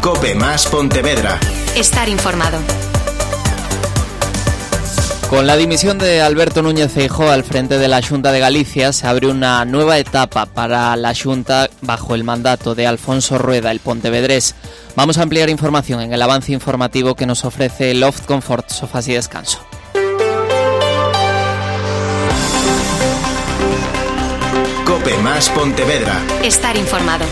COPE más Pontevedra. Estar informado. Con la dimisión de Alberto Núñez Feijóo al frente de la Xunta de Galicia, se abre una nueva etapa para la Xunta bajo el mandato de Alfonso Rueda, el pontevedrés. Vamos a ampliar información en el avance informativo que nos ofrece Loft Comfort, Sofás y Descanso. COPE más Pontevedra. Estar informado.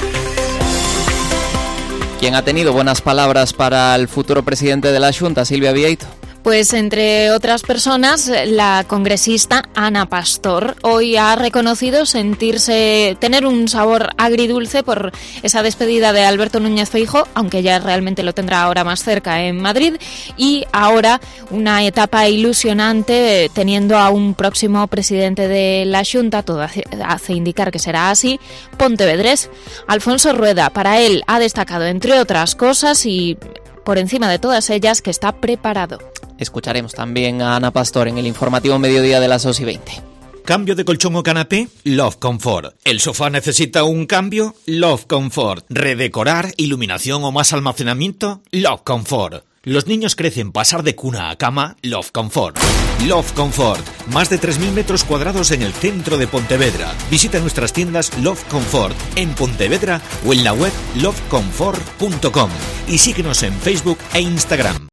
¿Quién ha tenido buenas palabras para el futuro presidente de la Xunta, Silvia Vieito? Pues entre otras personas, la congresista Ana Pastor hoy ha reconocido tener un sabor agridulce por esa despedida de Alberto Núñez Feijóo, aunque ya realmente lo tendrá ahora más cerca en Madrid, y ahora una etapa ilusionante teniendo a un próximo presidente de la Xunta, todo hace indicar que será así, pontevedrés. Alfonso Rueda, para él, ha destacado, entre otras cosas, y por encima de todas ellas, que está preparado. Escucharemos también a Ana Pastor en el informativo mediodía de las 2:20. ¿Cambio de colchón o canapé? Love Comfort. ¿El sofá necesita un cambio? Love Comfort. ¿Redecorar, iluminación o más almacenamiento? Love Comfort. Los niños crecen, pasar de cuna a cama, Love Comfort. Love Comfort, más de 3.000 metros cuadrados en el centro de Pontevedra. Visita nuestras tiendas Love Comfort en Pontevedra o en la web lovecomfort.com y síguenos en Facebook e Instagram.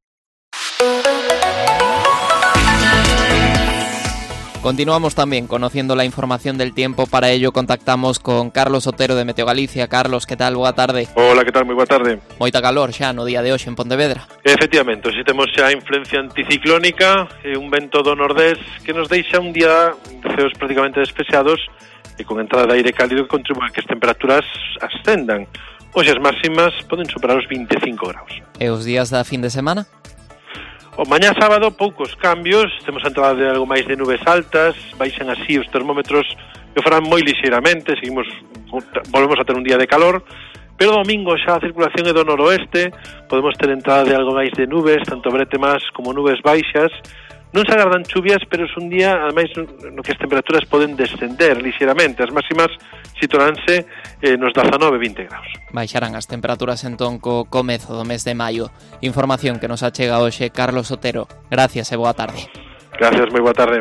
Continuamos también conociendo la información del tiempo. Para ello contactamos con Carlos Otero de Meteo Galicia. Carlos, que tal? Boa tarde. Hola, que tal? Moi boa tarde. Moita calor xa no día de hoxe en Pontevedra. Efectivamente, hoxe temos xa influencia anticiclónica e un vento do nordés que nos deixa un día de ceos prácticamente despejados e con entrada de aire cálido que contribuye a que as temperaturas ascendan. Hoxe as máximas poden superar os 25 graus. E os días da fin de semana? O mañá sábado poucos cambios, temos a entrada de algo máis de nubes altas, baixan así os termómetros que farán moi lixeiramente, volvemos a ter un día de calor, pero domingo xa a circulación é do noroeste, podemos ter entrada de algo máis de nubes, tanto bretemas como nubes baixas. Non se agardan chuvias, pero é un día, ademais, no que as temperaturas poden descender lixeiramente. As máximas situaránse nos 19-20 graus. Baixarán as temperaturas entón co comezo do mes de maio. Información que nos achega hoxe Carlos Otero. Gracias e boa tarde. Gracias, moi boa tarde.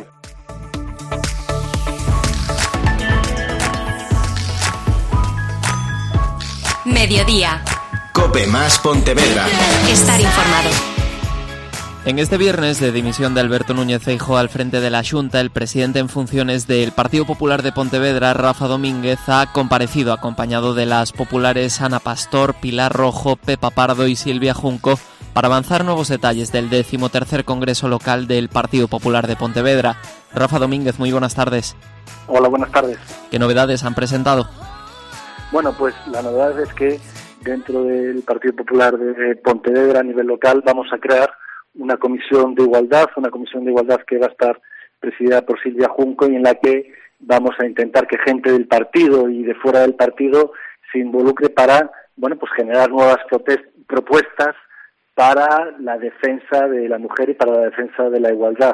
Mediodía. COPE más Pontevedra. Estar informado. En este viernes de dimisión de Alberto Núñez Feijóo al frente de la Xunta, el presidente en funciones del Partido Popular de Pontevedra, Rafa Domínguez, ha comparecido acompañado de las populares Ana Pastor, Pilar Rojo, Pepa Pardo y Silvia Junco para avanzar nuevos detalles del 13º Congreso Local del Partido Popular de Pontevedra. Rafa Domínguez, muy buenas tardes. Hola, buenas tardes. ¿Qué novedades han presentado? Bueno, pues la novedad es que dentro del Partido Popular de Pontevedra a nivel local vamos a crear una comisión de igualdad que va a estar presidida por Silvia Junco y en la que vamos a intentar que gente del partido y de fuera del partido se involucre para, pues generar nuevas propuestas para la defensa de la mujer y para la defensa de la igualdad.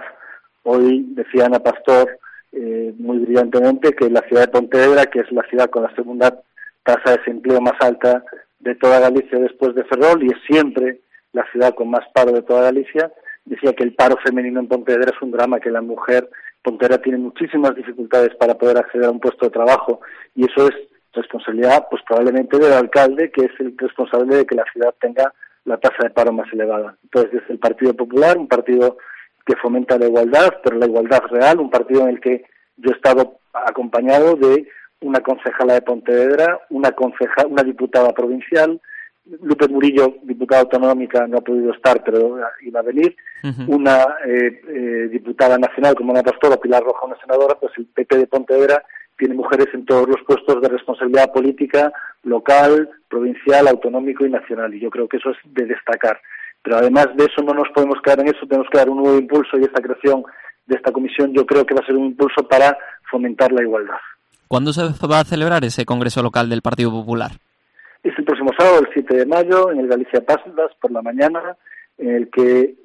Hoy decía Ana Pastor muy brillantemente que la ciudad de Pontevedra, que es la ciudad con la segunda tasa de desempleo más alta de toda Galicia después de Ferrol y es siempre la ciudad con más paro de toda Galicia, decía que el paro femenino en Pontevedra es un drama, que la mujer Pontevedra tiene muchísimas dificultades para poder acceder a un puesto de trabajo y eso es responsabilidad pues probablemente del alcalde, que es el responsable de que la ciudad tenga la tasa de paro más elevada. Entonces, desde el Partido Popular, un partido que fomenta la igualdad, pero la igualdad real, un partido en el que yo he estado acompañado de una concejala de Pontevedra, una diputada provincial, Lupe Murillo, diputada autonómica, no ha podido estar, pero iba a venir, una diputada nacional como Ana Pastor o Pilar Roja, una senadora, pues el PP de Pontevedra tiene mujeres en todos los puestos de responsabilidad política, local, provincial, autonómico y nacional, y yo creo que eso es de destacar. Pero además de eso no nos podemos quedar en eso, tenemos que dar un nuevo impulso y esta creación de esta comisión yo creo que va a ser un impulso para fomentar la igualdad. ¿Cuándo se va a celebrar ese Congreso Local del Partido Popular? Es el próximo sábado, el 7 de mayo, en el Galicia Pasdas, por la mañana, en el que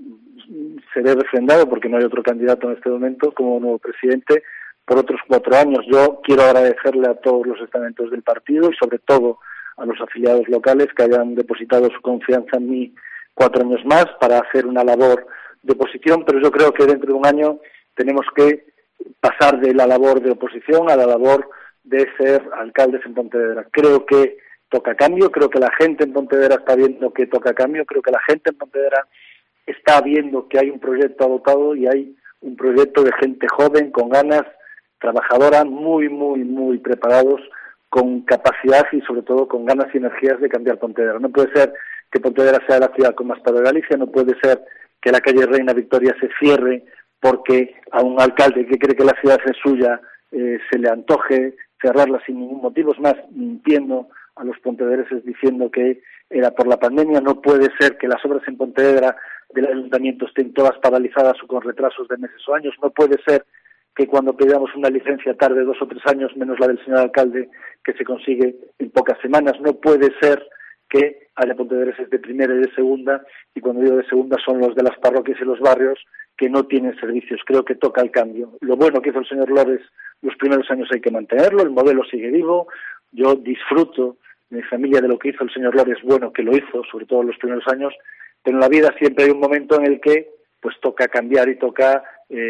seré refrendado, porque no hay otro candidato en este momento, como nuevo presidente, por otros 4 años. Yo quiero agradecerle a todos los estamentos del partido y sobre todo a los afiliados locales que hayan depositado su confianza en mí 4 años más para hacer una labor de oposición, pero yo creo que dentro de un año tenemos que pasar de la labor de oposición a la labor de ser alcaldes en Pontevedra. Creo que toca cambio, creo que la gente en Pontevedra está viendo que toca cambio, creo que la gente en Pontevedra está viendo que hay un proyecto adoptado y hay un proyecto de gente joven, con ganas, trabajadora, muy, muy, muy preparados, con capacidad y sobre todo con ganas y energías de cambiar Pontevedra. No puede ser que Pontevedra sea la ciudad con más paro de Galicia, no puede ser que la calle Reina Victoria se cierre porque a un alcalde que cree que la ciudad es suya se le antoje cerrarla sin ningún motivo, es más, mintiendo a los pontevedreses diciendo que era por la pandemia. No puede ser que las obras en Pontevedra del ayuntamiento estén todas paralizadas o con retrasos de meses o años. No puede ser que cuando pidamos una licencia tarde 2 o 3 años, menos la del señor alcalde, que se consigue en pocas semanas. No puede ser que haya pontevedreses de primera y de segunda, y cuando digo de segunda son los de las parroquias y los barrios que no tienen servicios. Creo que toca el cambio. Lo bueno que hizo el señor Lores los primeros años hay que mantenerlo, el modelo sigue vivo. Yo disfruto de mi familia de lo que hizo el señor Lores, bueno que lo hizo, sobre todo en los primeros años, pero en la vida siempre hay un momento en el que pues toca cambiar y toca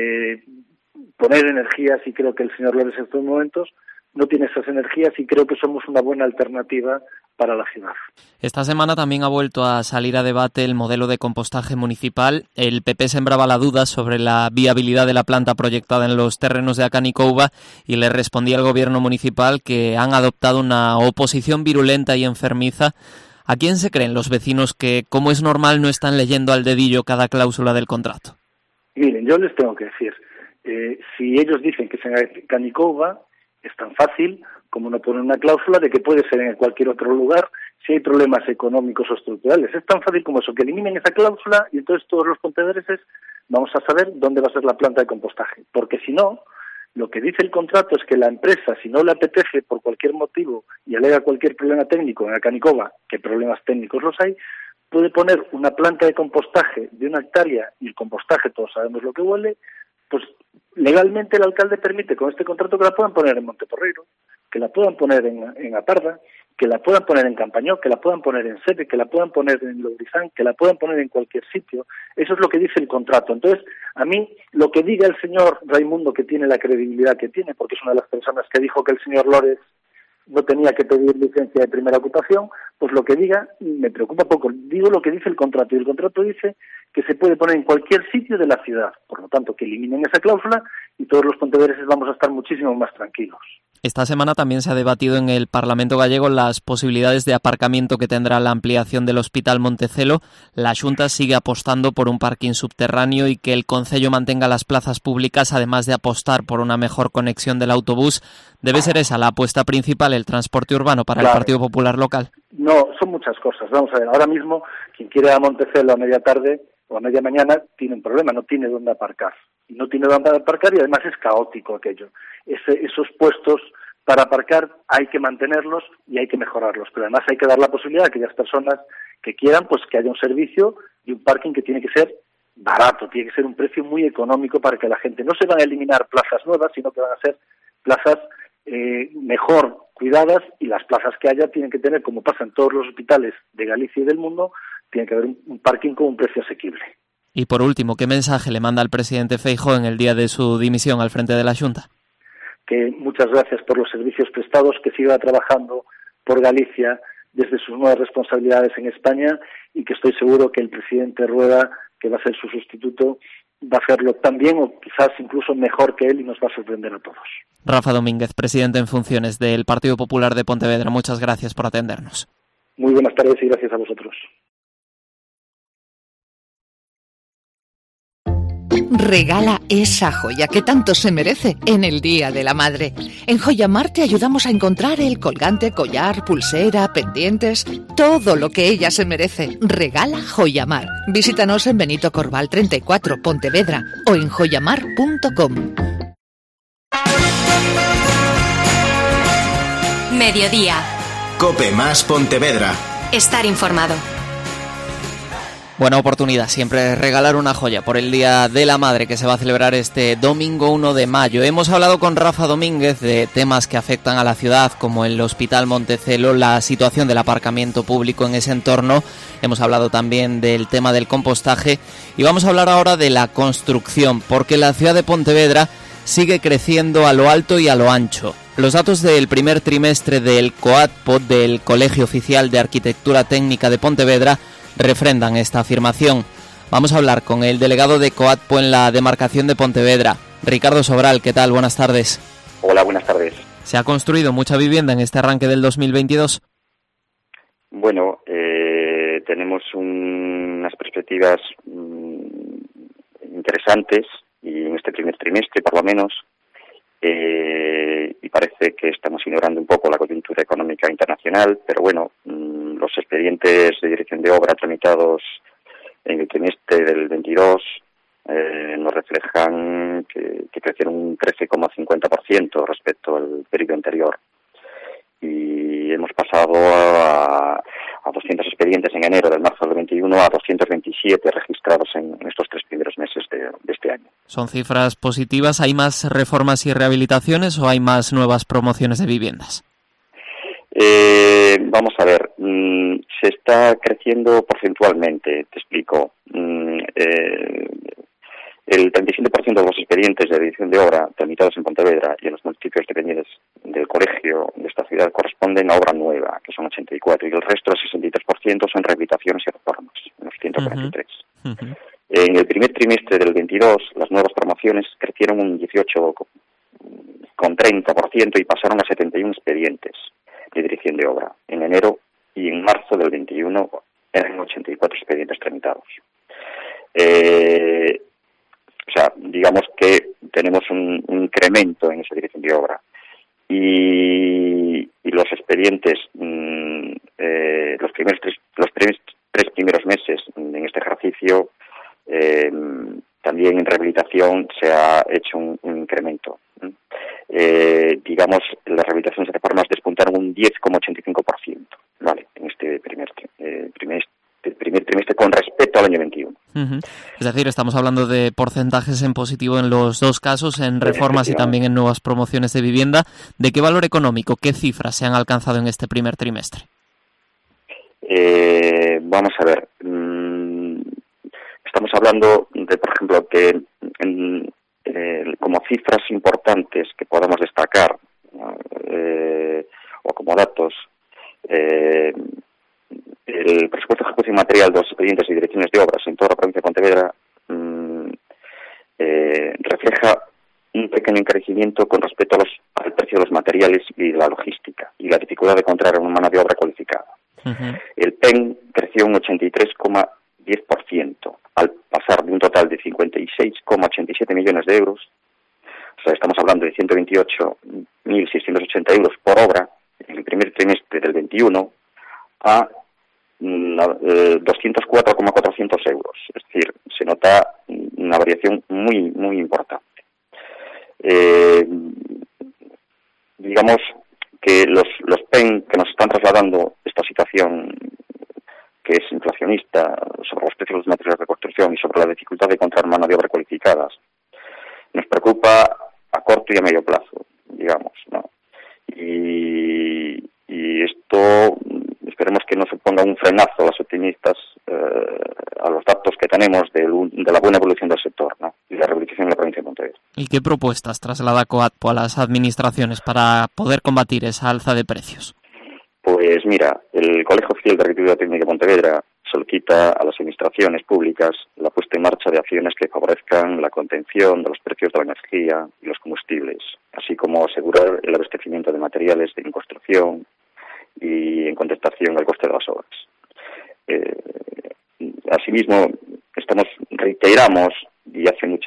poner energías, y creo que el señor Lores en estos momentos no tiene esas energías, y creo que somos una buena alternativa para la ciudad. Esta semana también ha vuelto a salir a debate el modelo de compostaje municipal. El PP sembraba la duda sobre la viabilidad de la planta proyectada en los terrenos de Acanicouva y le respondía al gobierno municipal que han adoptado una oposición virulenta y enfermiza. ¿A quién se creen los vecinos que, como es normal, no están leyendo al dedillo cada cláusula del contrato? Miren, yo les tengo que decir, si ellos dicen que es en Acanicouva, es tan fácil como no poner una cláusula de que puede ser en cualquier otro lugar si hay problemas económicos o estructurales. Es tan fácil como eso, que eliminen esa cláusula y entonces todos los pontevedreses vamos a saber dónde va a ser la planta de compostaje. Porque si no, lo que dice el contrato es que la empresa, si no le apetece por cualquier motivo y alega cualquier problema técnico en Acanicouva, que problemas técnicos los hay, puede poner una planta de compostaje de 1 hectárea, y el compostaje todos sabemos lo que huele, pues legalmente el alcalde permite con este contrato que la puedan poner en Monteporreiro, que la puedan poner en Aparda, que la puedan poner en Campañó, que la puedan poner en Sebe, que la puedan poner en Lourizán, que la puedan poner en cualquier sitio. Eso es lo que dice el contrato. Entonces, a mí, lo que diga el señor Raimundo, que tiene la credibilidad que tiene, porque es una de las personas que dijo que el señor Lores no tenía que pedir licencia de primera ocupación, pues lo que diga me preocupa poco. Digo lo que dice el contrato, y el contrato dice que se puede poner en cualquier sitio de la ciudad. Por lo tanto, que eliminen esa cláusula y todos los pontevedreses vamos a estar muchísimo más tranquilos. Esta semana también se ha debatido en el Parlamento gallego las posibilidades de aparcamiento que tendrá la ampliación del Hospital Montecelo. La Xunta sigue apostando por un parking subterráneo y que el Concello mantenga las plazas públicas, además de apostar por una mejor conexión del autobús. ¿Debe ser esa la apuesta principal, el transporte urbano, para el Partido Popular local? No, son muchas cosas. Vamos a ver, ahora mismo quien quiere ir a Montecelo a media tarde o a media mañana tiene un problema, no tiene dónde aparcar. Y no tiene dónde aparcar y además es caótico aquello. Esos puestos para aparcar hay que mantenerlos y hay que mejorarlos, pero además hay que dar la posibilidad a aquellas personas que quieran pues que haya un servicio y un parking que tiene que ser barato, tiene que ser un precio muy económico para que la gente, no se van a eliminar plazas nuevas, sino que van a ser plazas mejor cuidadas, y las plazas que haya tienen que tener, como pasa en todos los hospitales de Galicia y del mundo, tiene que haber un parking con un precio asequible. Y por último, ¿qué mensaje le manda al presidente Feijóo en el día de su dimisión al frente de la Xunta? Que muchas gracias por los servicios prestados, que siga trabajando por Galicia desde sus nuevas responsabilidades en España, y que estoy seguro que el presidente Rueda, que va a ser su sustituto, va a hacerlo tan bien o quizás incluso mejor que él, y nos va a sorprender a todos. Rafa Domínguez, presidente en funciones del Partido Popular de Pontevedra, muchas gracias por atendernos. Muy buenas tardes y gracias a vosotros. Regala esa joya que tanto se merece en el Día de la Madre. En Joyamar te ayudamos a encontrar el colgante, collar, pulsera, pendientes, todo lo que ella se merece. Regala Joyamar. Visítanos en Benito Corval 34, Pontevedra, o en joyamar.com. Mediodía. COPE más Pontevedra. Estar informado. Buena oportunidad siempre regalar una joya por el Día de la Madre que se va a celebrar este domingo 1 de mayo. Hemos hablado con Rafa Domínguez de temas que afectan a la ciudad, como el Hospital Montecelo, la situación del aparcamiento público en ese entorno. Hemos hablado también del tema del compostaje y vamos a hablar ahora de la construcción, porque la ciudad de Pontevedra sigue creciendo a lo alto y a lo ancho. Los datos del primer trimestre del COADPO, del Colegio Oficial de Arquitectura Técnica de Pontevedra, refrendan esta afirmación. Vamos a hablar con el delegado de COADPO en la demarcación de Pontevedra, Ricardo Sobral. ¿Qué tal? Buenas tardes. Hola, buenas tardes. ¿Se ha construido mucha vivienda en este arranque del 2022? Bueno, tenemos unas perspectivas interesantes, y en este primer trimestre por lo menos, y parece que estamos ignorando un poco la coyuntura económica internacional, pero bueno, los expedientes de dirección de obra tramitados en el trimestre del 22 nos reflejan que crecieron un 13,50% respecto al periodo anterior, y hemos pasado a 200 expedientes en enero del marzo del 21 a 227 registrados en estos 3 primeros meses de este año. ¿Son cifras positivas? ¿Hay más reformas y rehabilitaciones o hay más nuevas promociones de viviendas? Vamos a ver, se está creciendo porcentualmente, te explico. El 35% de los expedientes de dirección de obra tramitados en Pontevedra y en los municipios dependientes del colegio de esta ciudad corresponden a obra nueva, que son 84, y el resto, el 63%, son rehabilitaciones y reformas, unos 143. Uh-huh. En el primer trimestre del 22, las nuevas promociones crecieron un 18,30% y pasaron a 71 expedientes de dirección de obra. En enero y en marzo del 21 eran 84 expedientes tramitados. O sea, digamos que tenemos un incremento en esa dirección de obra. Y los expedientes, los tres primeros meses en este ejercicio, también en rehabilitación se ha hecho un incremento. Digamos, las rehabilitaciones y reformas despuntaron un 10,85%, ¿vale? En este primer trimestre con respecto al año 21. Uh-huh. Es decir, estamos hablando de porcentajes en positivo en los dos casos, en reformas y también en nuevas promociones de vivienda. ¿De qué valor económico, qué cifras se han alcanzado en este primer trimestre? Vamos a ver. Estamos hablando de, por ejemplo, que como cifras importantes que podamos destacar, o como datos, el presupuesto de ejecución material de los expedientes y direcciones de obras en toda la provincia de Pontevedra refleja un pequeño encarecimiento con respecto al precio de los materiales y la logística y la dificultad de encontrar una mano de obra cualificada. Uh-huh. El PEN creció un 83,10% al pasar de un total de 56,87 millones de euros. O sea, estamos hablando de 128.680 euros por obra en el primer trimestre del 21 a 204,400 euros. Es decir, se nota una variación muy, muy importante. Digamos que los PEN que nos están trasladando esta situación que es inflacionista sobre los precios de los materiales de construcción y sobre la dificultad de encontrar mano de obra cualificadas, nos preocupa a corto y a medio plazo, digamos, ¿no? Y esto esperemos que no se ponga un frenazo a los optimistas, a los datos que tenemos de la buena evolución del sector, ¿no? Y la rehabilitación en la provincia de Pontevedra. ¿Y qué propuestas traslada COADPO a las administraciones para poder combatir esa alza de precios? Pues mira, el Colegio Oficial de Arquitectura Técnica de Pontevedra solicita a las administraciones públicas la puesta en marcha de acciones que favorezcan la contención de los precios de la energía y los combustibles, así como asegurar el abastecimiento de materiales en construcción y en contestación al coste de las obras. Asimismo, reiteramos y hace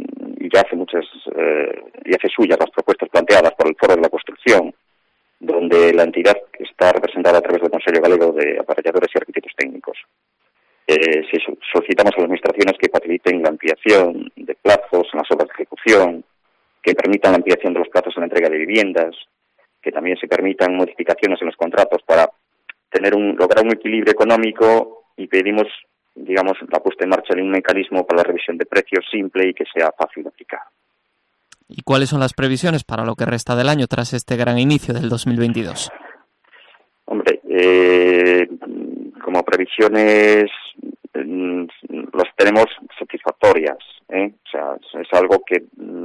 suyas las propuestas planteadas por el Foro de la Construcción, donde la entidad está representada a través del Consejo Galego de Aparelladores y Arquitectos Técnicos. Solicitamos a las administraciones que faciliten la ampliación de plazos en las obras de ejecución, que permitan la ampliación de los plazos en la entrega de viviendas, que también se permitan modificaciones en los contratos para lograr un equilibrio económico, y pedimos digamos, la puesta en marcha de un mecanismo para la revisión de precios simple y que sea fácil de aplicar. ¿Y cuáles son las previsiones para lo que resta del año tras este gran inicio del 2022? Hombre, como previsiones las tenemos satisfactorias, o sea, es algo que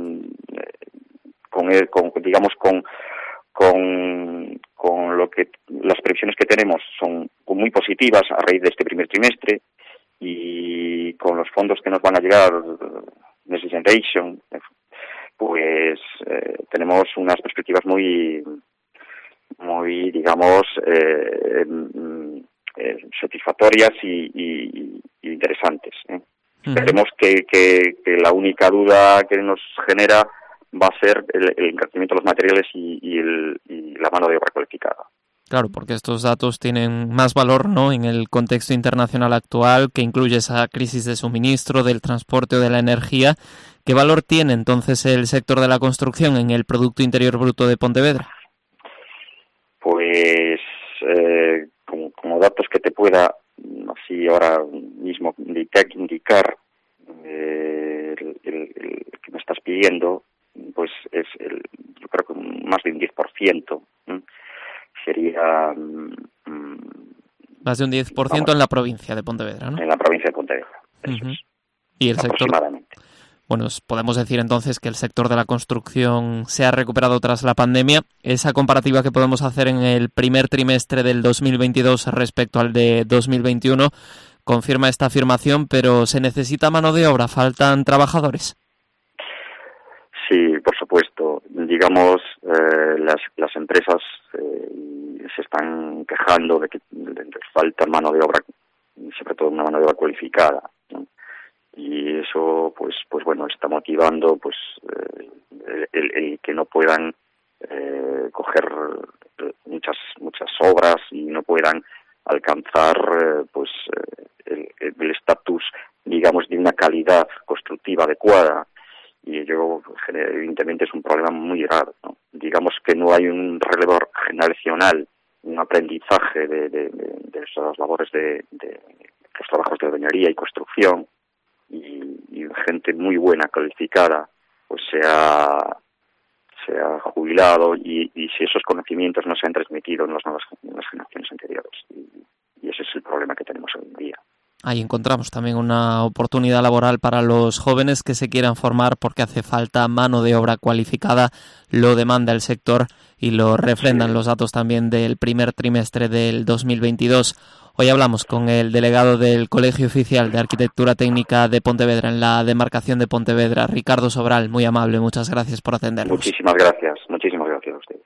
con lo que las previsiones que tenemos son muy positivas a raíz de este primer trimestre, y con los fondos que nos van a llegar, Next Generation, pues tenemos unas perspectivas muy digamos, satisfactorias y interesantes. Esperemos que la única duda que nos genera va a ser el encarecimiento de los materiales y la mano de obra cualificada. Claro, porque estos datos tienen más valor, ¿no?, en el contexto internacional actual, que incluye esa crisis de suministro, del transporte o de la energía. ¿Qué valor tiene entonces el sector de la construcción en el Producto Interior Bruto de Pontevedra? Pues como datos que te pueda así ahora mismo indicar el que me estás pidiendo, pues es yo creo que más de un 10%. Sería más de un 10% en la provincia de Pontevedra, ¿no? En la provincia de Pontevedra, eso es. Y el sector, bueno, podemos decir entonces que el sector de la construcción se ha recuperado tras la pandemia. Esa comparativa que podemos hacer en el primer trimestre del 2022 respecto al de 2021 confirma esta afirmación, pero ¿se necesita mano de obra? ¿Faltan trabajadores? Sí, por supuesto. Digamos, las empresas se están quejando de que falta mano de obra, sobre todo una mano de obra cualificada, ¿no? Y eso, pues bueno, está motivando, pues el que no puedan coger muchas obras y no puedan alcanzar, el estatus, digamos, de una calidad constructiva adecuada. Y ello, evidentemente, es un problema muy grave, ¿no? Digamos que no hay un relevo generacional, un aprendizaje de esas labores de los trabajos de albañilería y construcción, y gente muy buena, calificada, pues se ha jubilado, y si esos conocimientos no se han transmitido en las generaciones anteriores. Y ese es el problema que tenemos hoy en día. Ahí encontramos también una oportunidad laboral para los jóvenes que se quieran formar, porque hace falta mano de obra cualificada, lo demanda el sector y lo refrendan los datos también del primer trimestre del 2022. Hoy hablamos con el delegado del Colegio Oficial de Arquitectura Técnica de Pontevedra en la demarcación de Pontevedra, Ricardo Sobral. Muy amable, muchas gracias por atendernos. Muchísimas gracias a ustedes.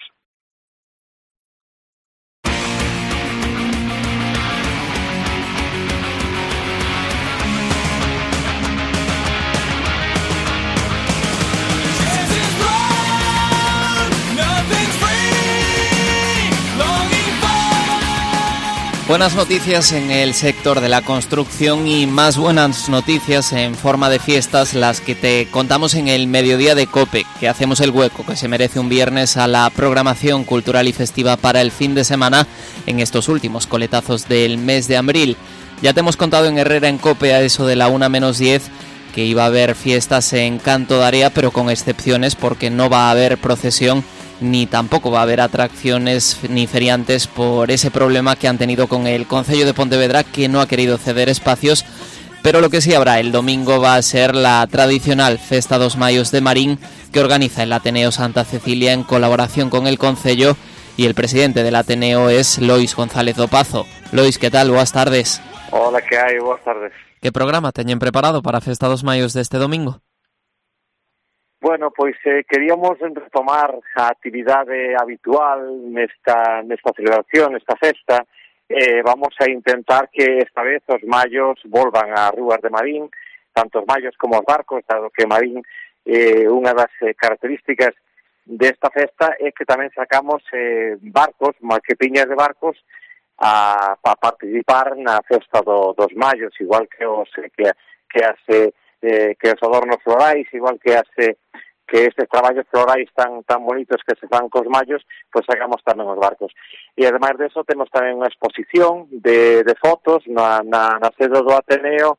Buenas noticias en el sector de la construcción y más buenas noticias en forma de fiestas, las que te contamos en el mediodía de COPE, que hacemos el hueco que se merece un viernes a la programación cultural y festiva para el fin de semana en estos últimos coletazos del mes de abril. Ya te hemos contado en Herrera en COPE a eso de la 1:10 que iba a haber fiestas en Canto de Area, pero con excepciones, porque no va a haber procesión ni tampoco va a haber atracciones ni feriantes por ese problema que han tenido con el Concello de Pontevedra, que no ha querido ceder espacios. Pero lo que sí habrá el domingo va a ser la tradicional Festa dos Mayos de Marín, que organiza el Ateneo Santa Cecilia en colaboración con el Concello, y el presidente del Ateneo es Lois González Dopazo. Lois, ¿qué tal? Buenas tardes. Hola, ¿qué hay? Buenas tardes. ¿Qué programa teñen preparado para Festa dos Mayos deste domingo? Bueno, pois queríamos retomar a actividade habitual nesta celebración, nesta festa. Vamos a intentar que esta vez os mallos volvan ás rúas de Marín, tanto os mallos como os barcos, dado que Marín, unha das características desta festa é que tamén sacamos barcos, maquetiñas de barcos, para participar na festa dos mallos, igual que os adornos florais, igual que as que estes traballos florais tan bonitos que se fan cos mallos, pois sacamos tamén os barcos. E ademais deso temos tamén unha exposición de fotos na sede do Ateneo,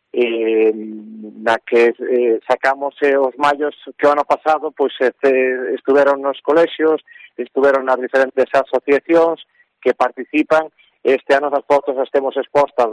na que sacamos os mallos que o ano pasado pois estuveron nos colexios, estuveron nas diferentes asociacións que participan. Este ano as fotos as temos expostas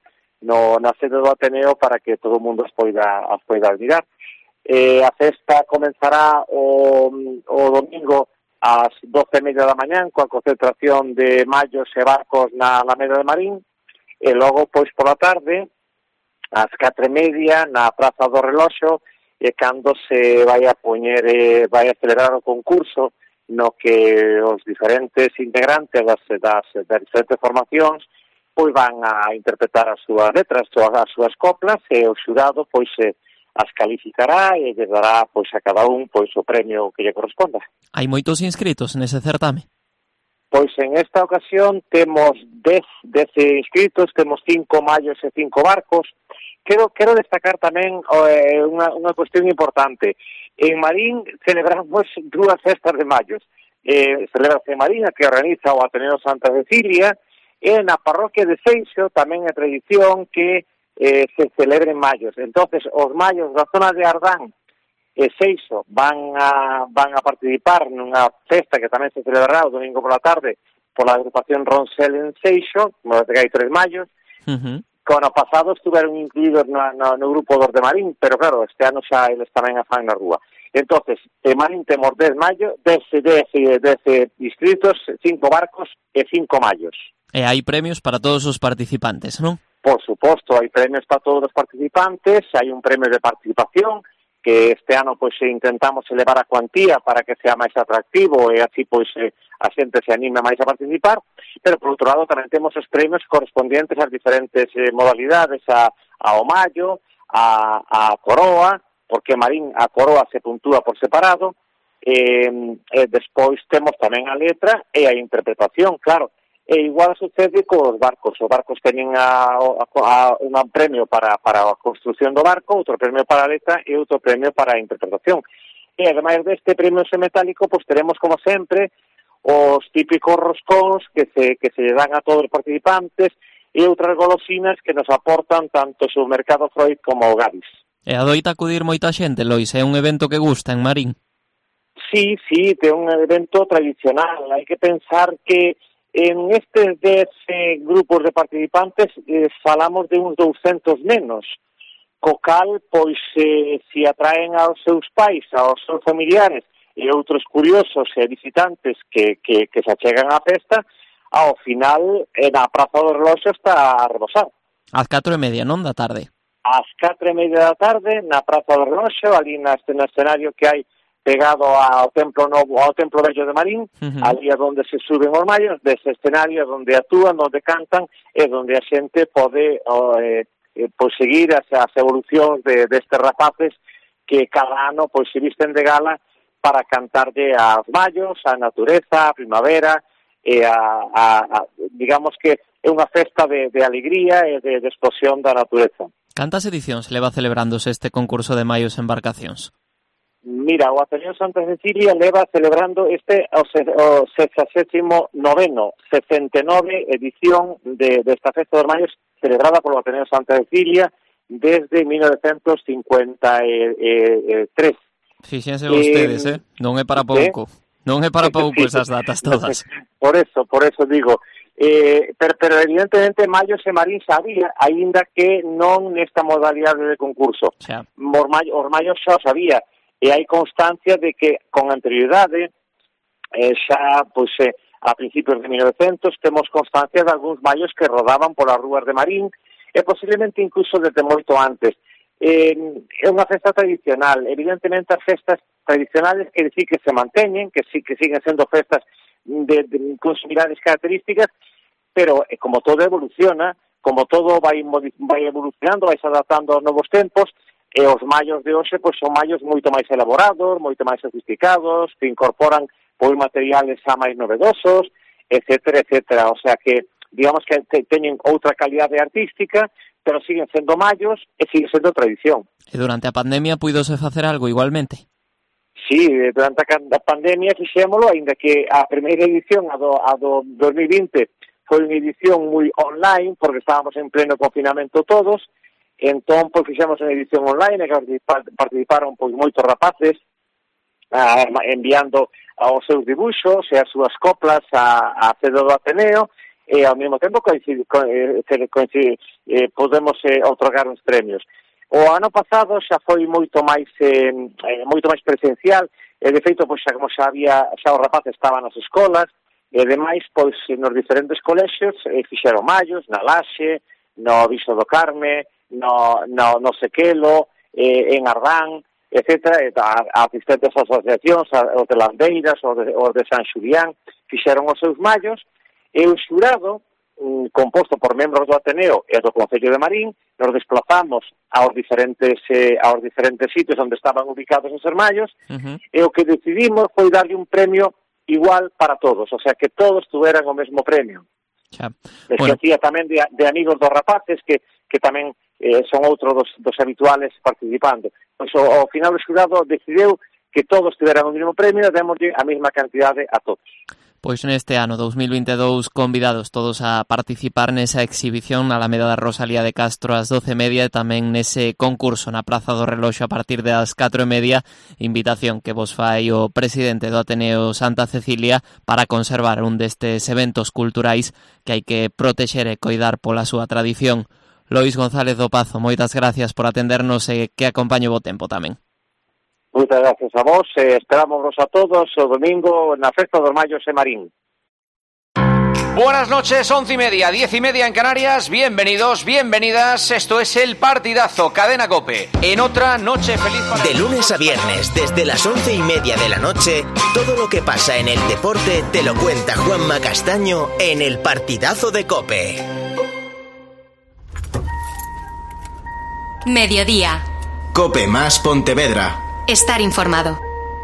na sede do Ateneo para que todo o mundo as poida admirar. A festa comenzará o domingo ás 12:30 da mañán coa concentración de mallos e barcos na Alameda de Marín, e logo pois pola tarde ás 4:30 na Praza do Reloxo, e cando se vai a celebrar o concurso no que os diferentes integrantes das diferentes formacións pois van a interpretar as súas letras, as súas coplas, e o xurado pois as calificará e lle dará pois a cada un pois o premio que lle corresponda. Hai moitos inscritos nese certame? Pois en esta ocasión temos 10 inscritos, temos 5 mallos e 5 barcos. Quero destacar tamén unha cuestión importante. En Marín celebramos 2 festas de mallos. Celebrase en Marín, a que organiza o Ateneo Santa Cecilia, e na parroquia de Seixo tamén é tradición que se celebren mallos. Entonces, os mallos da zona de Ardán e Seixo van a participar nunha festa que tamén se celebrará o domingo pola tarde pola agrupación Ronsel en Seixo, que hai 3 mallos. Que o ano pasado estuveron incluídos no grupo dos de Marín, pero claro, este ano xa eles tamén a fan na rúa. Entonces, en Marín temos 10 mallos, 10 distritos, 5 barcos e 5 mallos. E hai premios para todos os participantes, non? Por suposto, hai premios para todos os participantes, hai un premio de participación, que este ano pois intentamos elevar a cuantía para que sea máis atractivo e así pois a xente se anime máis a participar, pero por outro lado tamén temos os premios correspondientes ás diferentes modalidades, ao mallo, a coroa, porque Marín a coroa se puntúa por separado, e despois temos tamén a letra e a interpretación, claro. E igual sucede cos barcos. Os barcos teñen un premio para a construción do barco, outro premio para a letra e outro premio para a interpretación. E ademais deste premio metálico, pois teremos como sempre os típicos roscóns que se dan a todos os participantes e outras golosinas que nos aportan tanto o Supermercado Freud como o Gadis. E adoita acudir moita xente, Lois? É un evento que gusta en Marín? Sí, é un evento tradicional. Hai que pensar que en estes 10 grupos de participantes falamos de uns 200 menos, co cal, pois, se atraen aos seus pais, aos seus familiares e outros curiosos e visitantes que se achegan á festa, ao final, na Praza do Reloxo está a rebosar. Ás 4:30, non, da tarde? Ás 4:30 da tarde, na Praza do Reloxo, ali no escenario que hai pegado ao Templo Novo, ao Templo Vello de Marín, ali é onde se suben os mallos, dese escenario onde actúan, onde cantan, e onde a xente pode seguir as evolucións destes rapaces que cada ano pois se visten de gala para cantarlle aos mallos, a natureza, a primavera, e digamos que é unha festa de alegría e de explosión da natureza. Cantas edicións leva celebrándose este concurso de mallos e embarcacións? Mira, o Ateneo Santa Cecilia leva celebrando o 69º edición desta festa dos mallos celebrada polo Ateneo Santa Cecilia desde 1953. Fíxense vostedes, non é para pouco. Non é para pouco esas datas todas. Por eso digo, pero evidentemente mallos e Marín sabía, aínda que non nesta modalidade de concurso. Os mallos xa sabía. E hai constancia de que con anterioridade, xa a principios de 1900, temos constancia de algúns mallos que rodaban polas rúas de Marín, e posiblemente incluso desde moito antes. É unha festa tradicional. Evidentemente as festas tradicionales que sí que se manteñen, que sí que siguen sendo festas con similares características, pero como todo evoluciona, como todo vai evolucionando, vai se adaptando aos novos tempos, e os mallos de hoxe pois son mallos moito máis elaborados, moito máis sofisticados, que incorporan pois materiales xa máis novedosos, etcétera. O sea que, digamos que teñen outra calidade artística, pero siguen sendo mallos e siguen sendo tradición. E durante a pandemia puidose facer algo igualmente? Sí, durante a pandemia fixémolo, aínda que a primeira edición, a do 2020, foi unha edición moi online, porque estábamos en pleno confinamento todos, entón, pois, fixemos unha edición online, que participaron, pois, moitos rapaces, enviando os seus dibuixos e as súas coplas a sede do Ateneo, e ao mesmo tempo podemos outorgar uns premios. O ano pasado xa foi moito máis presencial, e de feito, pois, xa os rapaces estaban nas escolas, e demais, pois, nos diferentes colexios fixeron mallos, na Laxe, no Viso do Carme, no Sequelo, en Ardán, etc. A asistentes asociacións, os de Landeiras, os de San Xulián, fixeron os seus mallos, e o xurado, composto por membros do Ateneo e do Concello de Marín, nos desplazamos aos diferentes sitios onde estaban ubicados os hermallos, e o que decidimos foi darlle un premio igual para todos, o sea, que todos tuveran o mesmo premio. Desconocía tamén de amigos dos rapaces que tamén son outro dos habituales participando. Pois ao final o xurado decidiu que todos tiveran o mesmo premio e démoslle a mesma cantidade a todos. Pois neste ano 2022 convidados todos a participar nesa exhibición na Alameda da Rosalía de Castro ás 12:30 e tamén nese concurso na Praza do Reloxo a partir das 4:30, invitación que vos fai o presidente do Ateneo Santa Cecilia para conservar un destes eventos culturais que hai que protexer e coidar pola súa tradición. Lois González do Pazo, moitas gracias por atendernos e que acompañe o tempo tamén. Moitas gracias a vos, esperámonos a todos o domingo na Festa dos Mallos en Marín. Buenas noches, 11:30, 10:30 en Canarias, bienvenidos, bienvenidas, esto es El Partidazo, Cadena COPE, en otra noche feliz para... De lunes a viernes, desde las 11:30 de la noche, todo lo que pasa en el deporte te lo cuenta Juanma Castaño en El Partidazo de COPE. Mediodía. COPE más Pontevedra. Estar informado.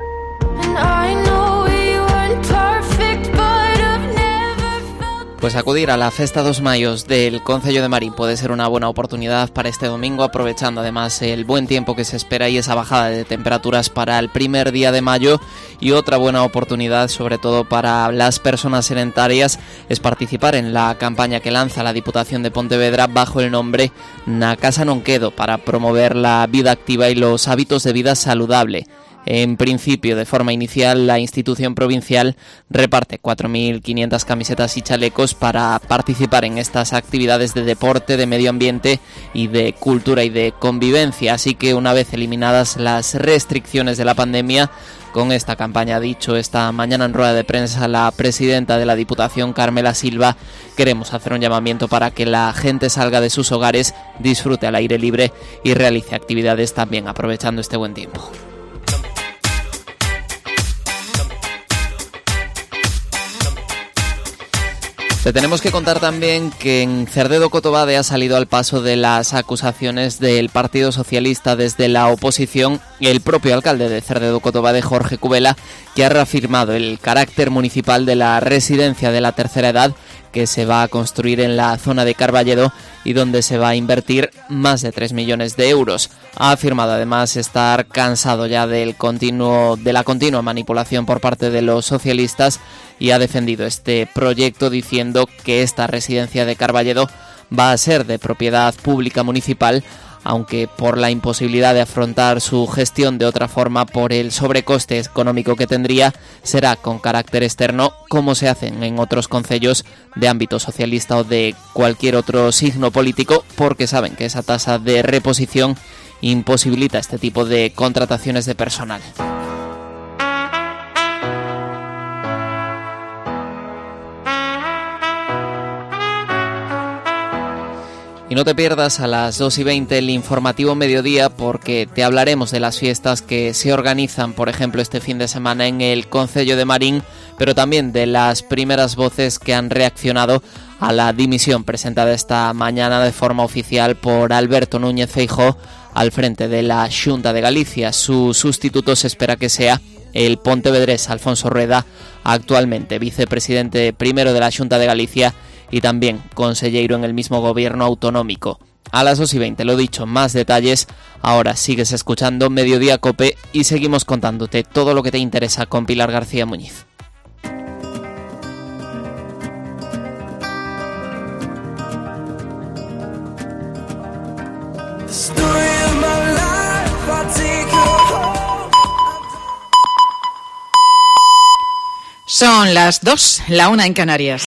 Pues acudir a la Festa dos Mayos del Concello de Marín puede ser una buena oportunidad para este domingo, aprovechando además el buen tiempo que se espera y esa bajada de temperaturas para el primer día de mayo. Y otra buena oportunidad, sobre todo para las personas sedentarias, es participar en la campaña que lanza la Diputación de Pontevedra bajo el nombre Na Casa Non Quedo, para promover la vida activa y los hábitos de vida saludable. En principio, de forma inicial, la institución provincial reparte 4.500 camisetas y chalecos para participar en estas actividades de deporte, de medio ambiente y de cultura y de convivencia. Así que una vez eliminadas las restricciones de la pandemia, con esta campaña, dicho esta mañana en rueda de prensa la presidenta de la Diputación, Carmela Silva, queremos hacer un llamamiento para que la gente salga de sus hogares, disfrute al aire libre y realice actividades también aprovechando este buen tiempo. Te tenemos que contar también que en Cerdedo Cotobade ha salido al paso de las acusaciones del Partido Socialista desde la oposición el propio alcalde de Cerdedo Cotobade, Jorge Cubela, que ha reafirmado el carácter municipal de la residencia de la tercera edad que se va a construir en la zona de Carballedo y donde se va a invertir más de 3 millones de euros. Ha afirmado además estar cansado ya de la continua manipulación por parte de los socialistas y ha defendido este proyecto diciendo que esta residencia de Carballedo va a ser de propiedad pública municipal, aunque por la imposibilidad de afrontar su gestión de otra forma por el sobrecoste económico que tendría, será con carácter externo, como se hacen en otros concellos de ámbito socialista o de cualquier otro signo político, porque saben que esa tasa de reposición imposibilita este tipo de contrataciones de personal. Y no te pierdas a las 2:20 el informativo Mediodía, porque te hablaremos de las fiestas que se organizan, por ejemplo, este fin de semana en el Concello de Marín, pero también de las primeras voces que han reaccionado a la dimisión presentada esta mañana de forma oficial por Alberto Núñez Feijóo al frente de la Xunta de Galicia. Su sustituto se espera que sea el pontevedrés Alfonso Rueda, actualmente vicepresidente primero de la Xunta de Galicia y también conselleiro en el mismo gobierno autonómico. a las 2:20. Lo dicho, más detalles. Ahora sigues escuchando Mediodía Cope y seguimos contándote todo lo que te interesa con Pilar García Muñiz. Son las 2, la 1 en Canarias.